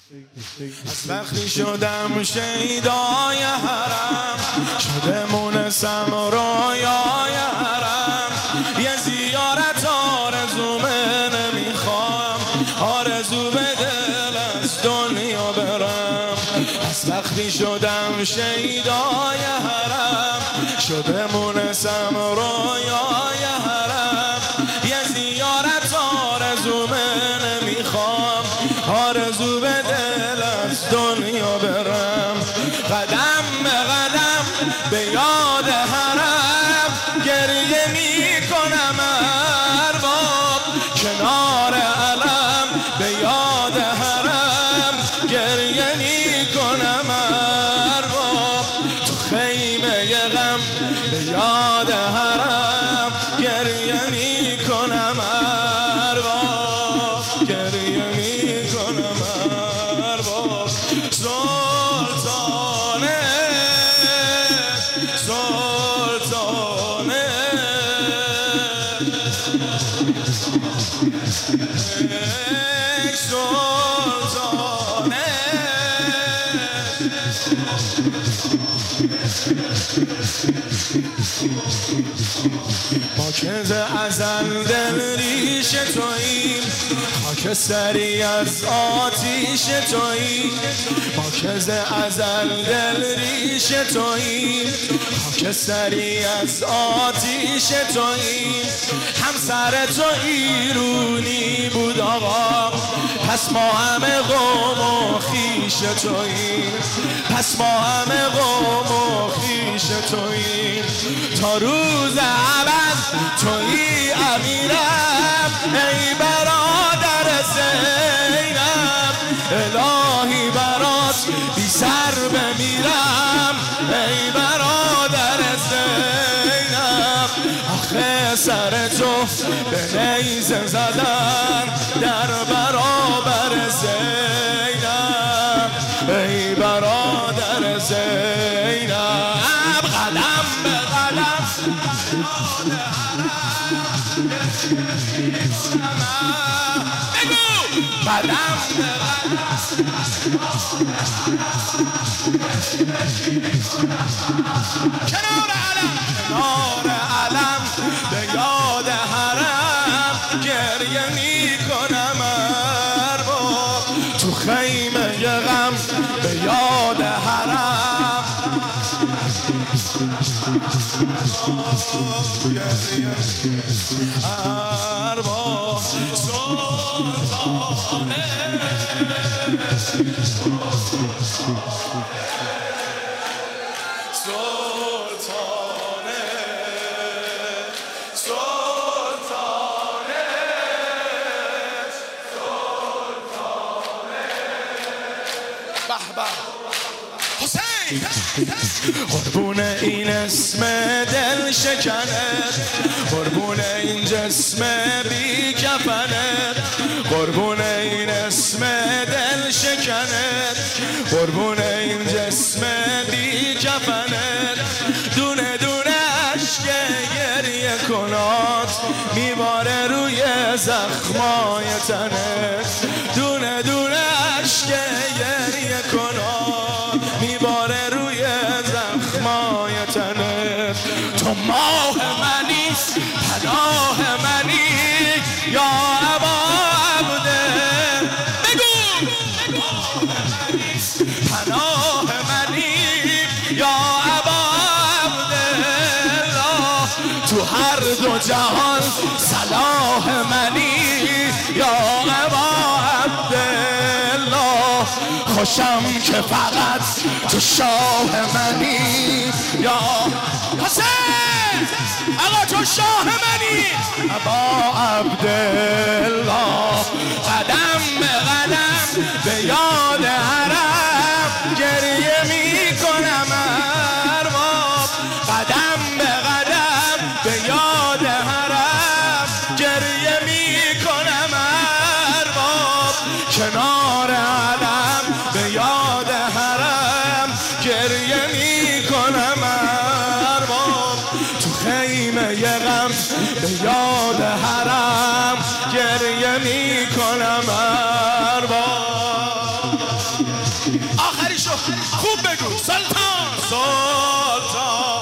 از وقتی شدم شیدای حرم، شده مونسم رویای حرم. یه زیارت آرزومه نمیخوام، آرزو به دل از دنیا برم. از وقتی شدم شیدای حرم، شده مونسم رویای حرم. یه زیارت آرزومه نمیخوام، آرزو به دل از دنیا برم. قدم به قدم به یاد حرم، گریه میکنم ارباب. کنار علم به یاد حرم، گریه میکنم ارباب. تو خیمه غم به یاد حرم، گریه میکنم ارباب. گریه میکنم ارباب. سلطانه سلطانه سلطانه ما که ز ازل دل ریش توییم، خاکستری از آتیش توییم. ما که ز ازل دل ریش توییم، خاکستری از آتیش توییم. همسر تو ایرونی بود آقا، پس ما همه قوم و خویش توییم. پس ما همه قوم و خویش توییم. تا روز ابد تویی امیرم، ای برادر زینب. الهی برات بی سر بمیرم، ای برادر زینب. آخه سر تو به نیزه زدن در برابر زینب، ای برادر زینب. قدم به قدم بگو قدم به کنار علم به یاد حرم، گریه میکنم ارباب. تو خیمه غم به یاد حرم، ارباب. سلطانه سلطانه سلطانه سلطانه. به به حسین، قربون این اسم دل شکنت، قربون این جسم بی کفنت. قربون این اسم دل شکنت، قربون این جسم بی کفنت. دونه دونه اشک گریه کنات میباره روی زخمای تنت. دونه دونه اشک گریه کنات میباره روی زخمای تنت. تو ماه منی، پناه منی، یا ابا عبده. بگو پناه منی، یا ابا عبدالله. تو هر دو جهان صلاح منی، یا ابا عبدالله. خوشم که فقط تو شاه منی، یا حسین. آقا تو شاه منی، ابا عبدالله. قدم به قدم به یاد حرم، گریه میکنم ارباب. قدم به قدم به یاد حرم، گریه میکنم ارباب. کنار علم به یاد حرم، گریه میکنم ارباب. تو خیمه غم به یاد حرم، گریه میکنم ارباب. آخری شو خوب بگو سلطان